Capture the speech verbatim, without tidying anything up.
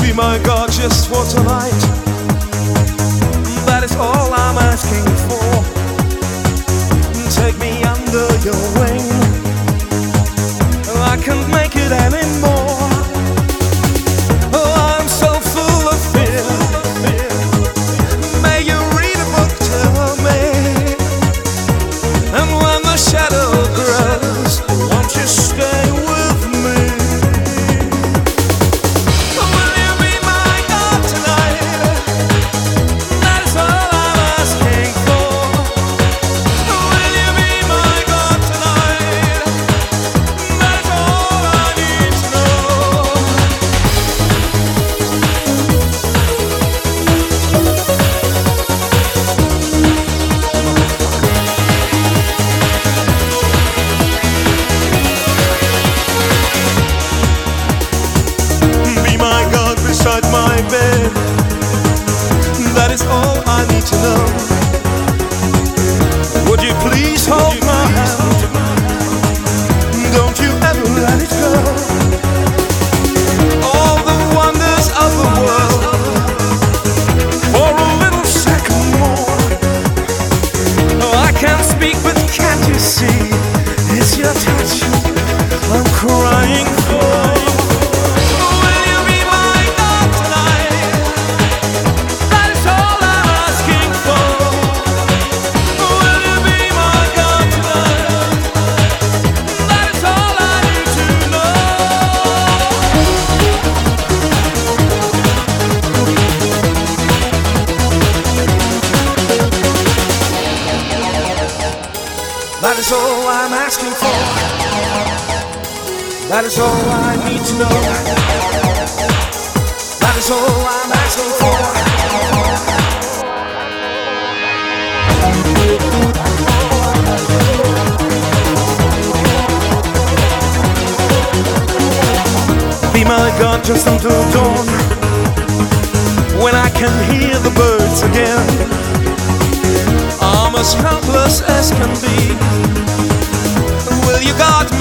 Be my God just for tonight. That is all I'm asking for. Take me under your wing. I can't make it anymore. Oh, I'm so full of fear. May you read a book to me. And when the shadow grows, won't you stay with me? Will you be my God tonight? That is all I'm asking for. Will you be my God tonight? That is all I need to know. Be my God beside my bed. That is all I need to know. Would you please hold my hand? Don't you ever let it go. All the wonders of the world for a little second more. Oh, I can't speak, but can't you see? It's your touch I'm crying for. Will you be my God tonight? That is all I'm asking for. Will you be my God tonight? That is all I need to know. That is all I'm asking for. That is all I need to know. That is all I'm asking for. Be my God just until dawn, when I can hear the birds again. I'm as helpless as can be. Will you guard me?